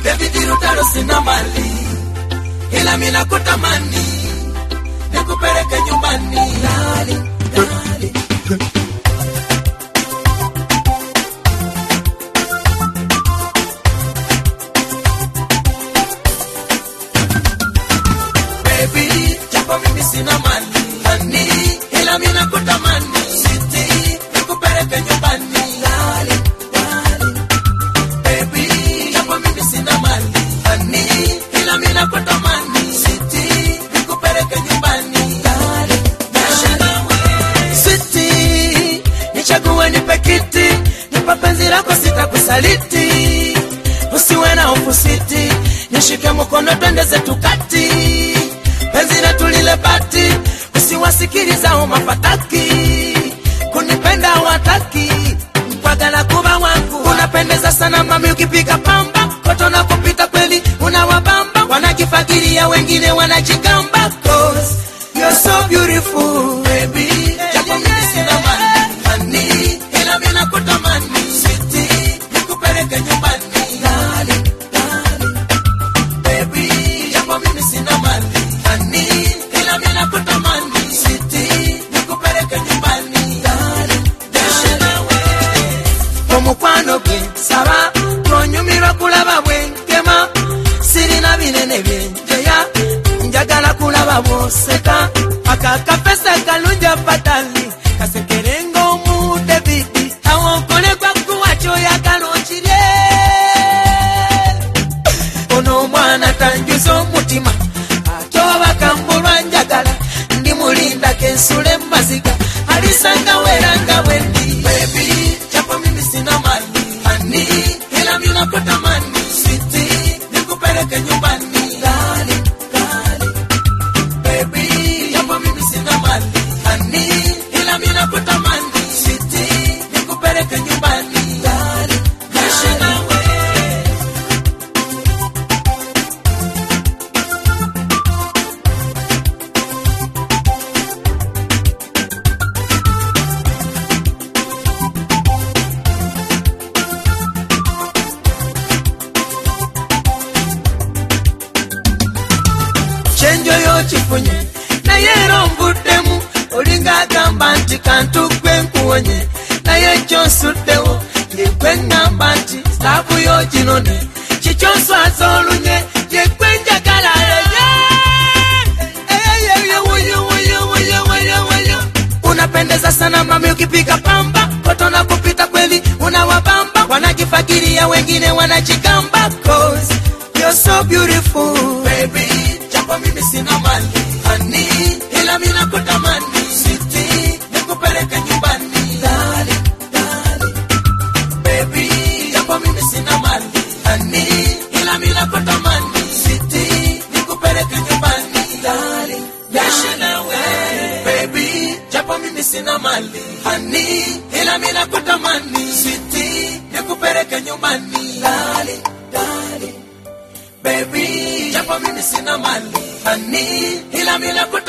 baby dirutaro sina mali, ila mimi nakutamani nikupeleke nyumbani. Darling, darling. Baby, japo mimi sina mali, honey, ila mimi nakutamani sweetie nikupeleke nyumbani. Darling, darling. Baby, japo mimi sina mali, honey, ila mimi nakutamani sweetie nikupeleke nyumbani. Darling, darling. Sweetie, nichague nipe kiti, nipe penzi lako sitakusaliti. Usiwe na hofu sweetie, nishike mkono twende zetu kati. Penzi na tulile bati, usiwasikiliza hao mapataki. Kunipenda wataki, mpaka na kuba wangu. Unapendeza sana mami ukipika pamba, koto na kupita kweli unawabamba. Wanakifakiria wengine wanajigamba, cause you're so beautiful baby. Japo mimi sina mali, honey, ila mimi nakutamani sweetie nikupeleke nyumbani. Darling, darling. Baby, japo mimi sina mali, honey, ila mimi nakutamani sweetie nikupeleke nyumbani. Darling, darling. Omukwano gwe saba tonyumirwa kulaba bwenkema, sirina binene byenjeya njagala kulaba bwoseka. Akakapesa kalunja patali kasekerenga omude biti awokole kwa kuwacho yakalokire. Ono mwana tanjuzo mutima atoba kambulwa njagala ndi mulinda kensule maziga alisanga weranga wendi. Baby, japo mimi sina mali, honey, ila mimi nakutamani sweetie nikupeleke nyumbani. Darling, darling. Baby, japo mimi sina mali, honey, ila mimi nakutamani sweetie nikupeleke nyumbani. Darling, darling. Chenjo yo chifunye na yero mbudemu olinga gamba nti kantu kwenkuonye na yecho sudewo ngengamba nti stabu yo jinone chichonso azolunye yekwenja kalale. Unapendeza sana mami ukipika pamba, koto na kupita kweli unawabamba. Wanakifakiria wengine wanajigamba, cause you're so beautiful baby. Japo mimi sina mali, honey, ila mimi nakutamani sweetie nikupeleke nyumbani. Darling, darling. Baby, japo mimi sina mali, honey, ila mimi nakutamani sweetie nikupeleke nyumbani. Darling, darling. Baby, japo mimi sina mali, honey, ila mimi nakutamani sweetie nikupeleke nyumbani. Darling, darling. Baby, japo mimi sina mali, honey, ila mimi nakutamani